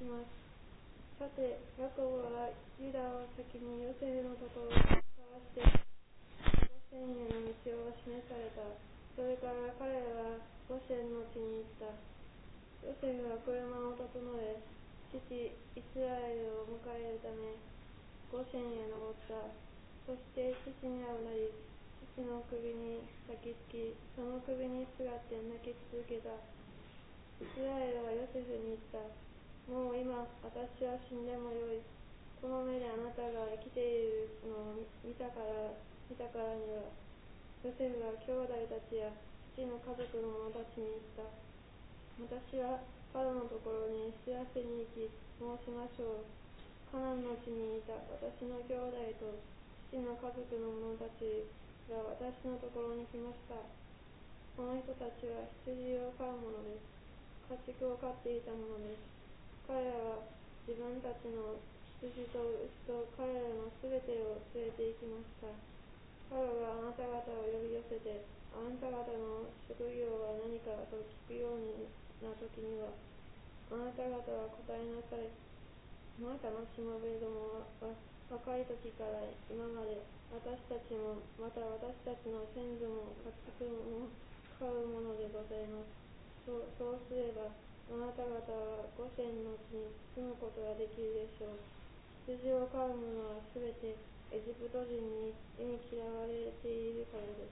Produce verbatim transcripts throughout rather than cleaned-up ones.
ます。さて、ヤコブはユダを先にヨセフのところに使わしてゴシェンへの道を示された。それから彼はゴシェンの地に行った。ヨセフは車を整え、父イスラエルを迎えるためゴシェンへ登った。そして父に会うなり、父の首に抱きつき、その首にすがって泣き続けた。イスラエルはヨセフに言った。もう今、私は死んでもよい。この目であなたが生きているのを見たから、見たからには。ヨセフは兄弟たちや父の家族の者たちに言った。私はパロのところに知らせに行き申しましょう。カナンの地にいた私の兄弟と父の家族の者たちが私のところに来ました。この人たちは羊を飼う者です。家畜を飼っていた者です。彼らは自分たちの羊と牛と彼らのすべてを連れて行きました。パロがあなた方を呼び寄せて、あなた方の職業は何かと聞くような時には、あなた方は答えなさい。あなたのしもべどもは若い時から今まで、私たちもまた私たちの先祖も家畜も飼うものでございます。そう、そうすればあなた方はゴシェンの地に住むことができるでしょう。羊を飼う者はすべてエジプト人に忌み嫌われているからです。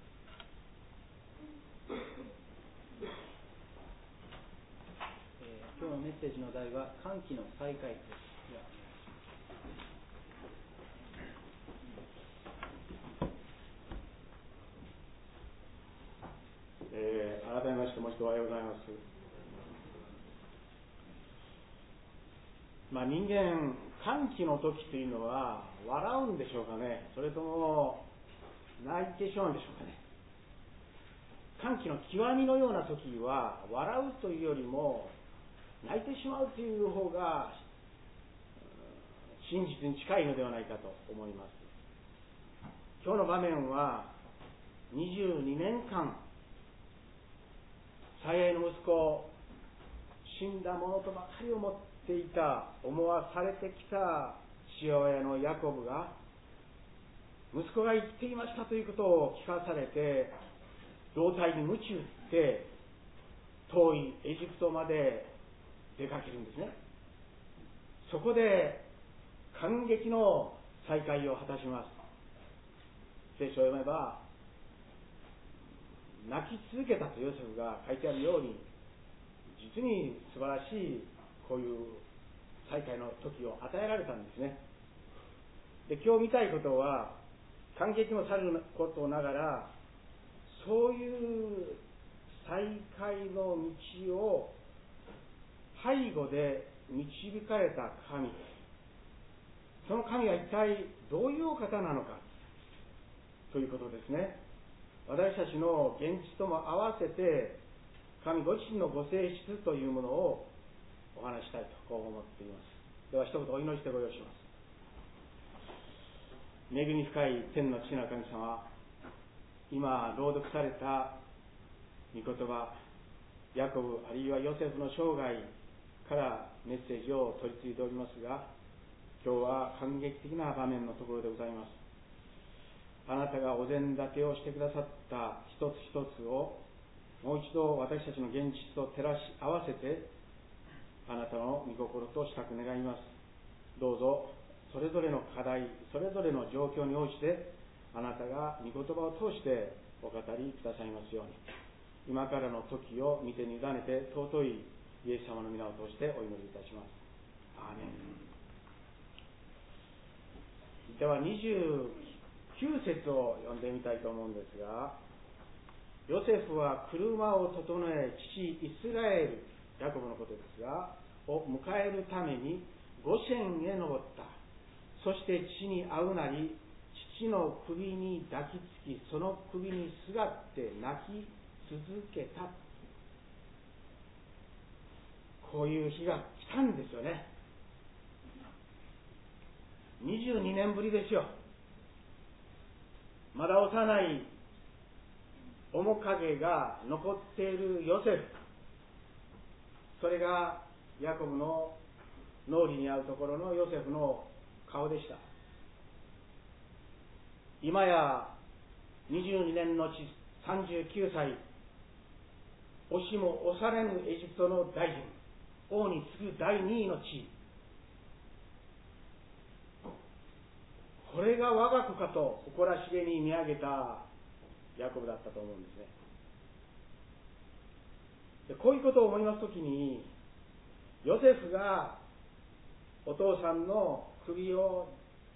えー、今日のメッセージの題は歓喜の再会です。 えー、改めましてもう一度おはようございます。まあ、人間歓喜の時というのは笑うんでしょうかね、それとも泣いてしまうんでしょうかね。歓喜の極みのような時は笑うというよりも泣いてしまうという方が真実に近いのではないかと思います。今日の場面はにじゅうにねんかん最愛の息子、死んだものとばかり思っていた、思わされてきた父親のヤコブが息子が生きていましたということを聞かされて、胴体に鞭打って遠いエジプトまで出かけるんですね。そこで感激の再会を果たします。聖書を読めば、泣き続けたとヨセフが書いてあるように、実に素晴らしいこういう再会の時を与えられたんですね。で、今日見たいことは、感激もさることながら、そういう再会の道を背後で導かれた神、その神は一体どういうお方なのかということですね。私たちの現実とも合わせて神ご自身のご性質というものをお話したいとこう思っています。では一言お祈りしてご用意します。恵み深い天の父なる神様、今朗読された御言葉、ヤコブあるいはヨセフの生涯からメッセージを取り継いでおりますが、今日は感激的な場面のところでございます。あなたがお膳立てをしてくださった一つ一つをもう一度私たちの現実と照らし合わせて、あなたの御心としたく願います。どうぞそれぞれの課題、それぞれの状況に応じてあなたが御言葉を通してお語りくださいますように、今からの時を見て委ねて尊いイエス様の皆を通してお祈りいたします。アーメン。ではにじゅうきゅう節を読んでみたいと思うんですが、ヨセフは車を整え、父イスラエル、ヤコブのことですがを迎えるためにゴシェンへ登った。そして父に会うなり、父の首に抱きつき、その首にすがって泣き続けた。こういう日が来たんですよね。にじゅうにねんぶりですよ。まだ幼い面影が残っているヨセフ、それがヤコブの脳裏に合うところのヨセフの顔でした。今やにじゅうにねんのちさんじゅうきゅうさい、押しも押されぬエジプトの大臣、王に次ぐだいにいの地位、これが我が子かと誇らしげに見上げたヤコブだったと思うんですね。でこういうことを思いますときに、ヨセフがお父さんの首を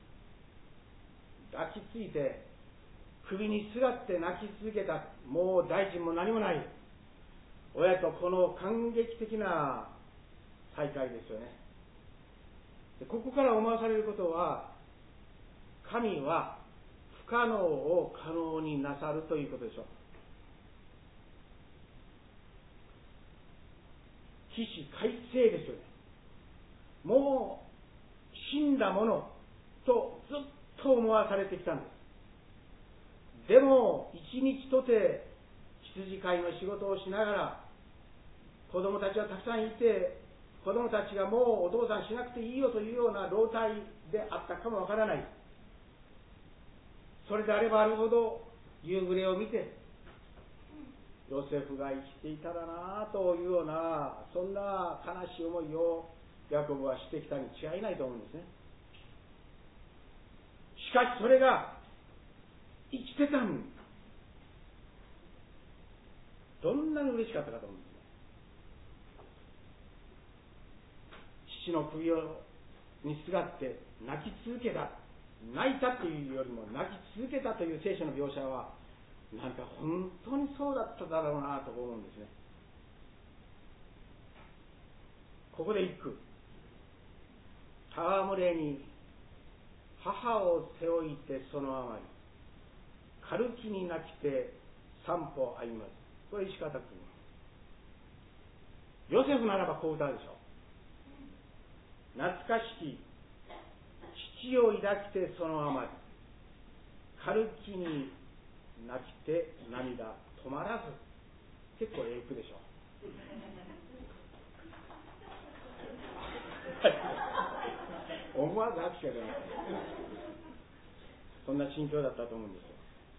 抱きついて首にすがって泣き続けた、もう大臣も何もない親と、この感激的な再会ですよね。でここから思わされることは、神は不可能を可能になさるということでしょう。起死回生ですよね。もう死んだものとずっと思わされてきたんです。でも一日とて羊飼いの仕事をしながら、子供たちはたくさんいて、子供たちがもうお父さんしなくていいよというような老体であったかもわからない。それであればあるほど夕暮れを見て、ヨセフが生きていたらなというような、そんな悲しい思いをヤコブはしてきたに違いないと思うんですね。しかしそれが生きてたん、どんなに嬉しかったかと思うんですね。父の首をにすがって泣き続けた、泣いたというよりも泣き続けたという聖書の描写は、なんか本当にそうだっただろうなと思うんですね。ここで一句、戯れに母を背負いてそのあまり、軽きに泣きて三歩歩まず。これ石川君。ヨセフならばこう歌うでしょう。懐かしき父を抱きてそのあまり、軽きに泣きて涙止まらず。結構ええ句でしょう。思わず拍手が出ます。そんな心境だったと思うんですよ。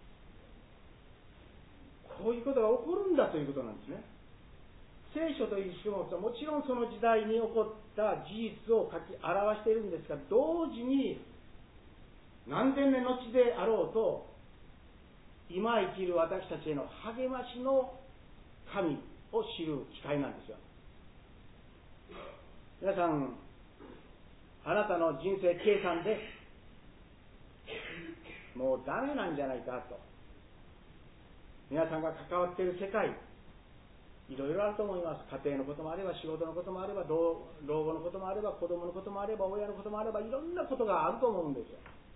こういうことが起こるんだということなんですね。聖書という書物はもちろんその時代に起こった事実を書き表しているんですが、同時に何千年の地であろうと、今生きる私たちへの励ましの神を知る機会なんですよ。皆さん、あなたの人生計算でもうダメなんじゃないかと、皆さんが関わっている世界、いろいろあると思います。家庭のこともあれば、仕事のこともあれば、老後のこともあれば、子供のこともあれば、親のこともあれば、いろんなことがあると思うんですよ。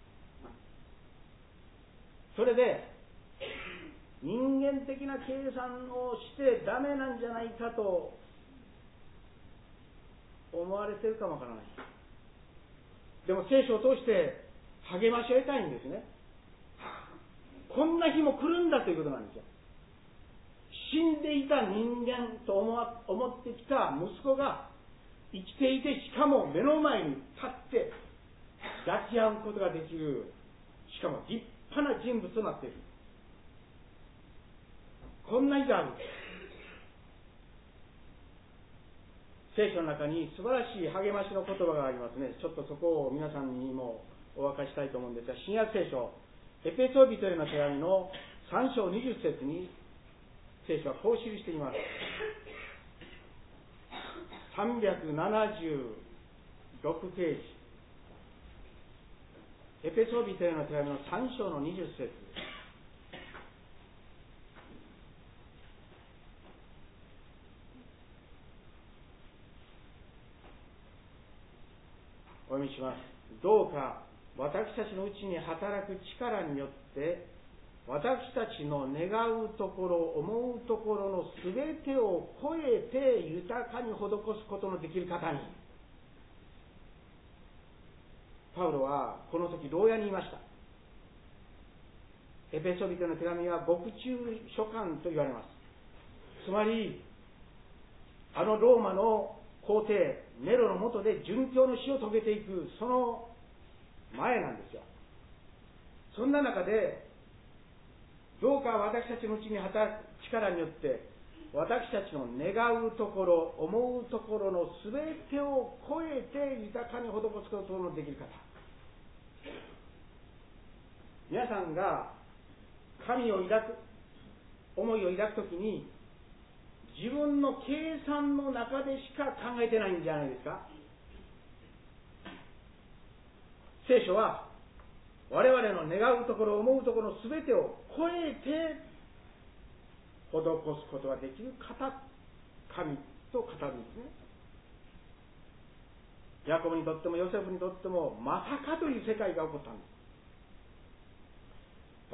それで人間的な計算をしてダメなんじゃないかと思われているかもわからない。でも聖書を通して励ましを得たいんですね。こんな日も来るんだということなんですよ。死んでいた人間と思ってきた息子が生きていて、しかも目の前に立って抱き合うことができる、しかも立派な人物となっている。こんな日がある。聖書の中に素晴らしい励ましの言葉がありますね。ちょっとそこを皆さんにもお明かししたいと思うんですが、新約聖書エペソビトへの手紙のさん章にじゅっ節に聖書はこう記しています。さんびゃくななじゅうろくページ、エペソビトへの手紙のさん章のにじゅっ節。お読みします。どうか私たちのうちに働く力によって私たちの願うところ、思うところのすべてを超えて豊かに施すことのできる方に。パウロはこの時牢屋にいました。エペソビトの手紙は獄中書簡と言われます。つまりあのローマの皇帝ネロの下で殉教の死を遂げていく、その前なんですよ。そんな中で、どうか私たちのうちに働く力によって、私たちの願うところ、思うところのすべてを超えて豊かに施すことのできる方。皆さんが神を抱く、思いを抱くときに、自分の計算の中でしか考えてないんじゃないですか。聖書は我々の願うところ、思うところのすべてを超えて施すことができる方、神と語るんですね。ヤコブにとってもヨセフにとってもまさかという世界が起こったんです。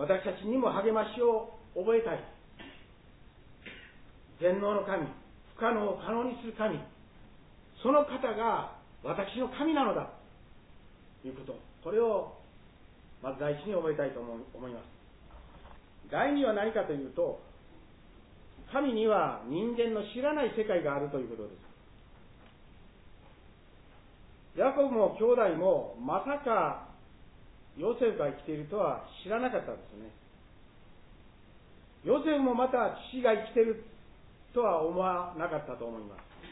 私たちにも励ましを覚えたい。全能の神、不可能を可能にする神、その方が私の神なのだということ、これをまず第一に覚えたいと思います。第二は何かというと、神には人間の知らない世界があるということです。ヤコブも兄弟もまさかヨセフが生きているとは知らなかったんですね。ヨセフもまた父が生きているとは思わなかったと思います。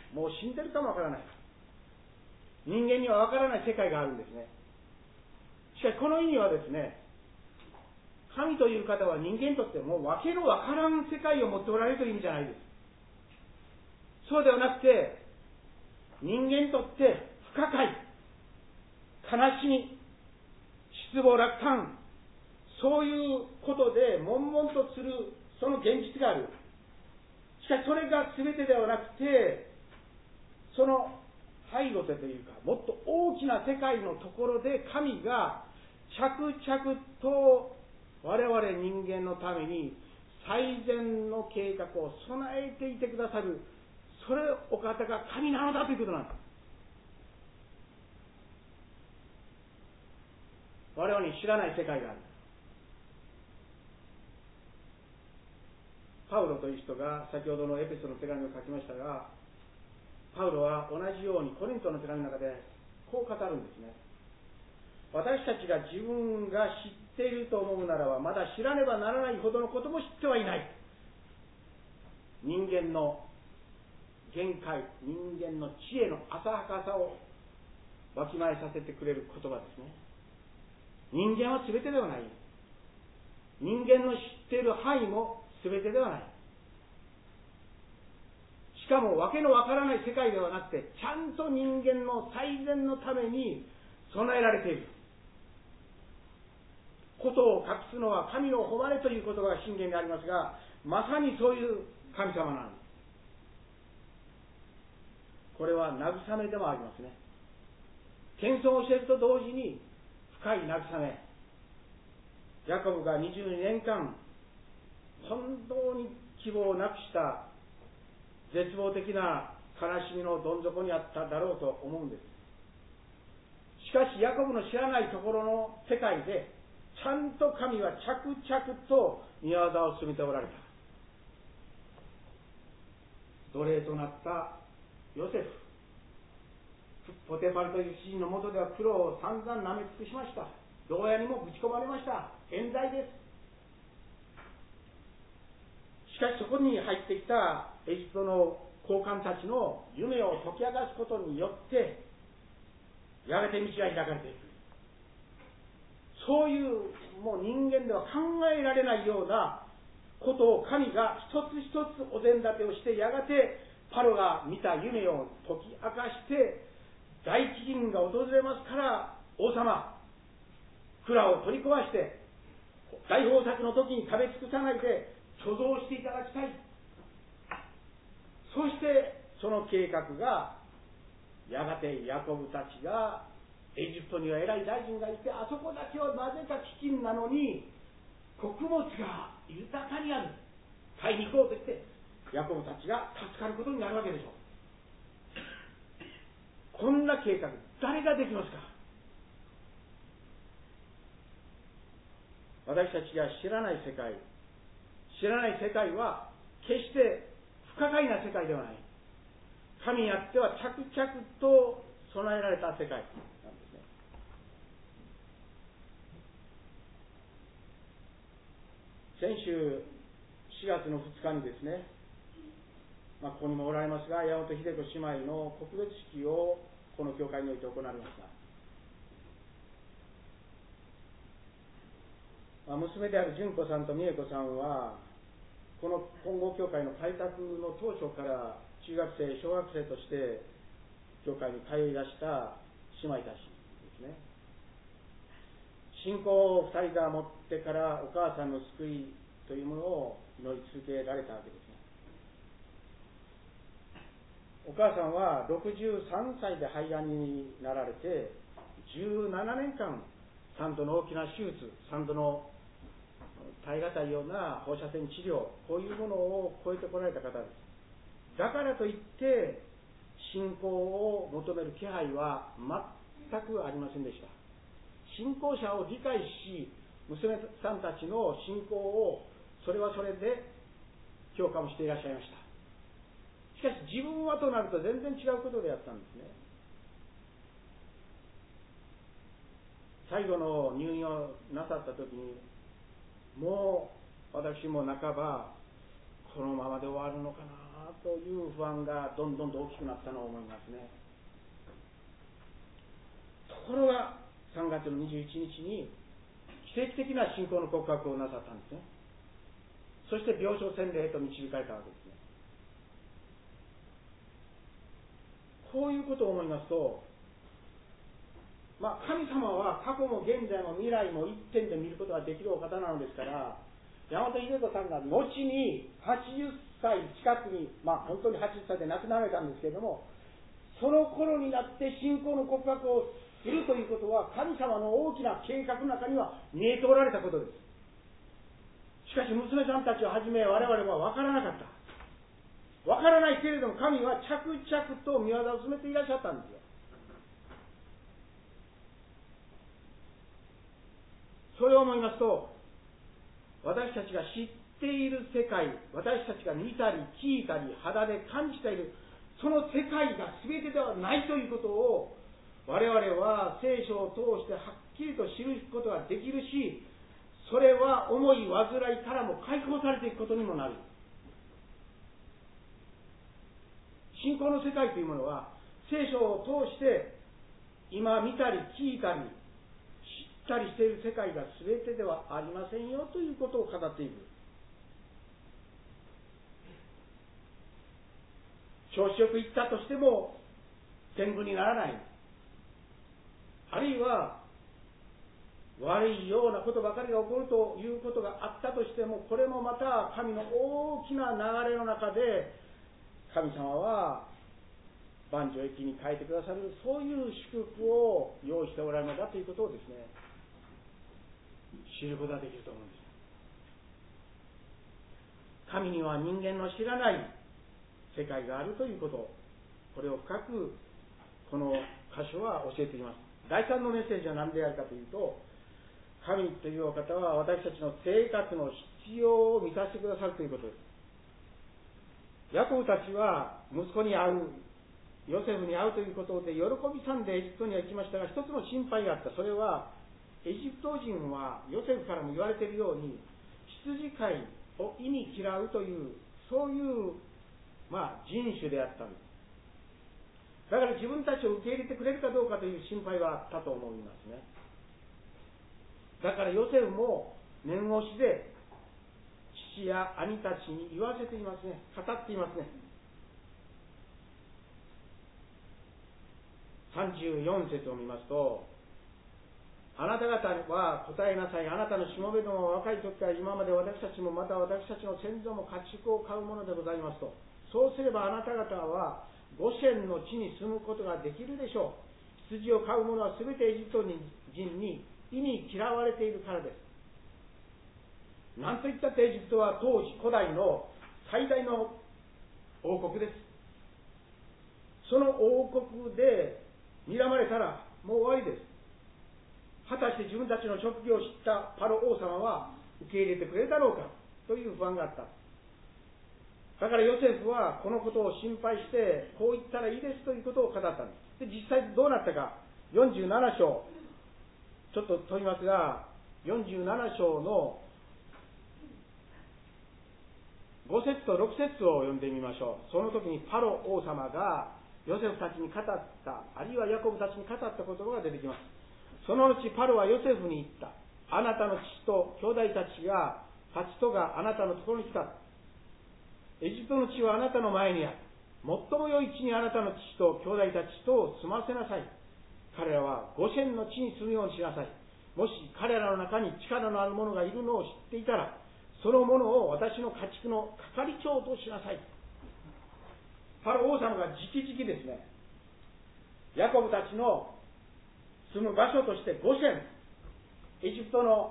もう死んでるかもわからない。人間にはわからない世界があるんですね。しかしこの意味はですね、神という方は人間にとってもうわけのわからん世界を持っておられるという意味じゃないです。そうではなくて、人間にとって不可解、悲しみ、失望落胆、そういうことで悶々とするその現実がある。しかしそれが全てではなくて、その背後でというか、もっと大きな世界のところで神が着々と我々人間のために最善の計画を備えていてくださる、それお方が神なのだということなんです。我々に知らない世界がある。パウロという人が先ほどのエペソの手紙を書きましたが、パウロは同じようにコリントの手紙の中でこう語るんですね。私たちが自分が知っていると思うならば、まだ知らねばならないほどのことも知ってはいない。人間の限界、人間の知恵の浅はかさをわきまえさせてくれる言葉ですね。人間は全てではない。人間の知っている範囲も全てではない。しかもわけのわからない世界ではなくて、ちゃんと人間の最善のために備えられている。ことを隠すのは神の誉れという言葉が信玄にありますが、まさにそういう神様なんです。これは慰めでもありますね。謙遜を教えると同時に深い慰め。ヤコブがにじゅうにねんかん本当に希望をなくした絶望的な悲しみのどん底にあっただろうと思うんです。しかしヤコブの知らないところの世界でちゃんと神は着々と御業を進めておられた。奴隷となったヨセフ、ポテファルという主人のもとでは苦労を散々なめ尽くしました。牢屋にもぶち込まれました。冤罪です。しかしそこに入ってきたエジプトの高官たちの夢を解き明かすことによってやがて道が開かれていく。そういうもう人間では考えられないようなことを神が一つ一つお膳立てをして、やがてパロが見た夢を解き明かして大飢饉が訪れますから、王様蔵を取り壊して大豊作の時に食べ尽くさないで貯蔵していただきたい。そしてその計画がやがてヤコブたちが、エジプトには偉い大臣がいて、あそこだけはなぜか飢饉なのに穀物が豊かにある、買いに行こうと言ってヤコブたちが助かることになるわけでしょう。こんな計画誰ができますか。私たちが知らない世界、知らない世界は決して不可解な世界ではない。 神にあっては着々と備えられた世界なんですね。先週しがつのふつかにですね、まあ、ここにもおられますが、山本秀子姉妹の告別式をこの教会において行われました。まあ、娘である純子さんと美恵子さんは、この本郷教会の開拓の当初から中学生、小学生として教会に通い出した姉妹たちですね。信仰を二人が持ってからお母さんの救いというものを祈り続けられたわけですね。お母さんはろくじゅうさんさいで肺がんになられて、じゅうななねんかんさんどの大きな手術、さんどの耐え難いような放射線治療、こういうものを超えてこられた方です。だからといって信仰を求める気配は全くありませんでした。信仰者を理解し、娘さんたちの信仰をそれはそれで評価もしていらっしゃいました。しかし自分はとなると全然違うことであったんですね。最後の入院をなさった時に、もう私も半ばこのままで終わるのかなという不安がどんどんと大きくなったのを思いますね。ところがさんがつのにじゅういちにちに奇跡的な信仰の告白をなさったんですね。そして病床洗礼へと導かれたわけですね。こういうことを思いますと、まあ、神様は過去も現在も未来も一点で見ることができるお方なのですから、山本秀子さんが後にはちじゅっさい近くに、まあ、本当にはちじゅっさいで亡くなられたんですけれども、その頃になって信仰の告白をするということは、神様の大きな計画の中には見えておられたことです。しかし娘さんたちをはじめ我々は分からなかった。分からないけれども、神は着々と御業を進めていらっしゃったんですよ。それを思いますと、私たちが知っている世界、私たちが見たり聞いたり肌で感じているその世界が全てではないということを、我々は聖書を通してはっきりと知ることができるし、それは重い煩いからも解放されていくことにもなる。信仰の世界というものは、聖書を通して今見たり聞いたり知ったりしている世界が全てではありませんよということを語っている。調子よく言ったとしても天狗にならない。あるいは悪いようなことばかりが起こるということがあったとしても、これもまた神の大きな流れの中で神様は万事を益に変えてくださる、そういう祝福を用意しておられるのだということをですね、知ることができると思うんです。神には人間の知らない世界があるということ、これを深くこの箇所は教えています。第三のメッセージは何であるかというと、神というお方は私たちの生活の必要を満たしてくださるということです。ヤコブたちは息子に会う、ヨセフに会うということで喜びさんでエジプトには行きましたが、一つの心配があった。それはエジプト人はヨセフからも言われているように羊飼いを忌み嫌うという、そういうまあ人種であったんです。だから自分たちを受け入れてくれるかどうかという心配はあったと思いますね。だからヨセフも念押しで父や兄たちに言わせていますね。語っていますね。さんじゅうよん節を見ますと、あなた方は答えなさい。あなたのしもべども若い時から今まで私たちもまた私たちの先祖も家畜を飼うものでございますと。そうすればあなた方はゴシェンの地に住むことができるでしょう。羊を飼う者はすべてエジプト人に忌み嫌われているからです。なんといったってエジプトは当時古代の最大の王国です。その王国で睨まれたらもう終わりです。果たして自分たちの職業を知ったパロ王様は受け入れてくれるだろうかという不安があった。 だからヨセフはこのことを心配して、こう言ったらいいですということを語ったんです。で、実際どうなったか、よんじゅうなな章、ちょっと問いますが、よんじゅうなな章のご節とろく節を読んでみましょう。その時にパロ王様がヨセフたちに語った、あるいはヤコブたちに語った言葉が出てきます。その後パロはヨセフに言った。あなたの父と兄弟たちが、たちとがあなたのところに来た。エジプトの地はあなたの前にある。最も良い地にあなたの父と兄弟たちと住ませなさい。彼らはゴシェンの地に住むようにしなさい。もし彼らの中に力のある者がいるのを知っていたら、その者を私の家畜の係長としなさい。パロ王様が直々ですね、ヤコブたちの住む場所としてゴシェン、エジプトの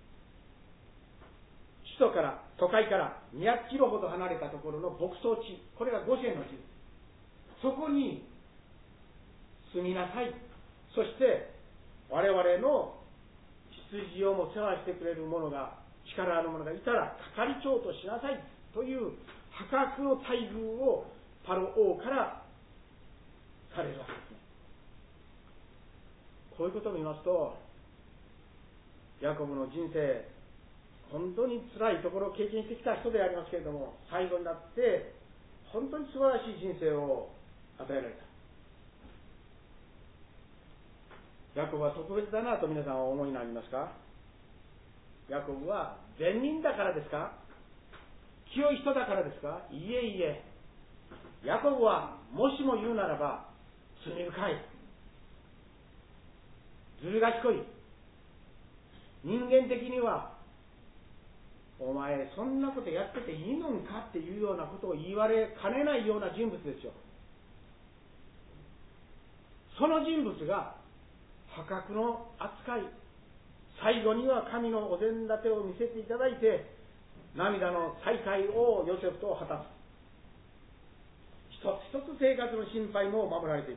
首都から、都会からにひゃくキロほど離れたところの牧草地、これがゴシェンの地です。そこに住みなさい。そして我々の羊をも世話してくれる者が、力ある者がいたら係長としなさいという破格の待遇をパロ王からされるわけですね。こういうことを見ますと、ヤコブの人生、本当に辛いところを経験してきた人でありますけれども、最後になって本当に素晴らしい人生を与えられた。ヤコブは特別だなと皆さんはお思いになりますか？ヤコブは善人だからですか？清い人だからですか？いえいえ。ヤコブはもしも言うならば罪深い、ずる賢い、人間的にはお前そんなことやってていいのかっていうようなことを言われかねないような人物ですよ。その人物が破格の扱い、最後には神のお膳立てを見せていただいて、涙の再会をヨセフと果たす。一つ一つ生活の心配も守られている。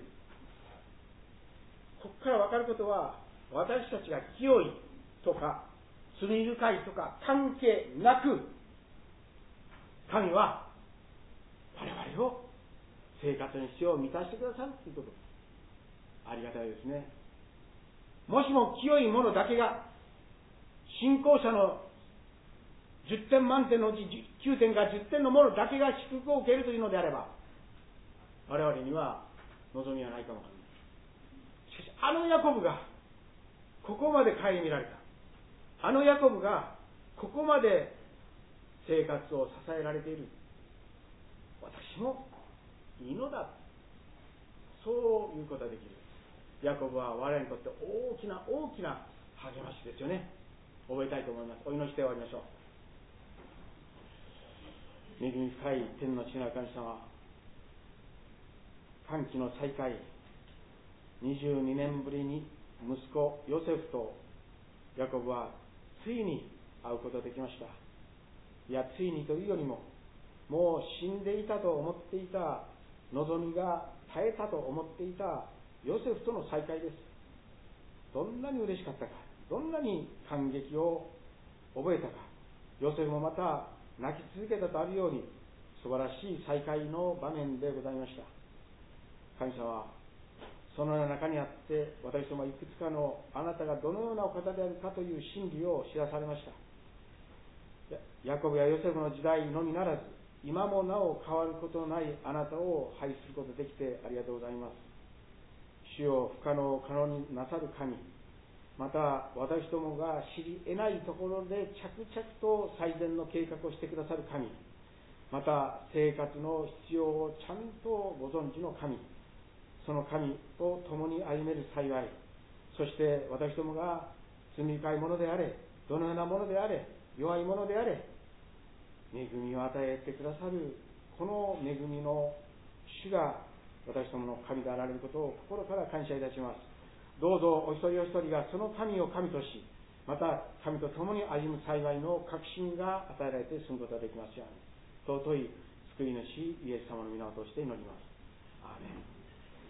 ここから分かることは、私たちが清いとか罪深いとか関係なく、神は我々を生活の必要を満たしてくださるということ、ありがたいですね。もしも清いものだけが、信仰者のじゅってん満点のうちきゅうてんかじゅってんのものだけが祝福を受けるというのであれば、我々には望みはないかもしれない。しかしあのヤコブがここまで顧みられた、あのヤコブがここまで生活を支えられている、私もいいのだ、そういうことができる。ヤコブは我々にとって大きな大きな励ましですよね。覚えたいと思います。お祈りして終わりましょう。恵み深い天の父なる神様、歓喜の再会、にじゅうにねんぶりに息子ヨセフとヤコブはついに会うことができました。いや、ついにというよりも、もう死んでいたと思っていた、望みが絶えたと思っていたヨセフとの再会です。どんなに嬉しかったか、どんなに感激を覚えたか。ヨセフもまた泣き続けたとあるように、素晴らしい再会の場面でございました。神様はその中にあって、私どもはいくつかのあなたがどのようなお方であるかという真理を知らされました。ヤコブやヨセフの時代のみならず、今もなお変わることのないあなたを拝することができてありがとうございます。主よ、不可能を可能になさる神、また私どもが知り得ないところで着々と最善の計画をしてくださる神、また生活の必要をちゃんとご存知の神、その神と共に歩める幸い、そして私どもが罪深いものであれ、どのようなものであれ、弱いものであれ、恵みを与えてくださるこの恵みの主が私どもの神であられることを心から感謝いたします。どうぞお一人お一人がその神を神とし、また神と共に歩む幸いの確信が与えられて進むことができますように、尊い救い主イエス様の皆を通して祈ります。アーメン。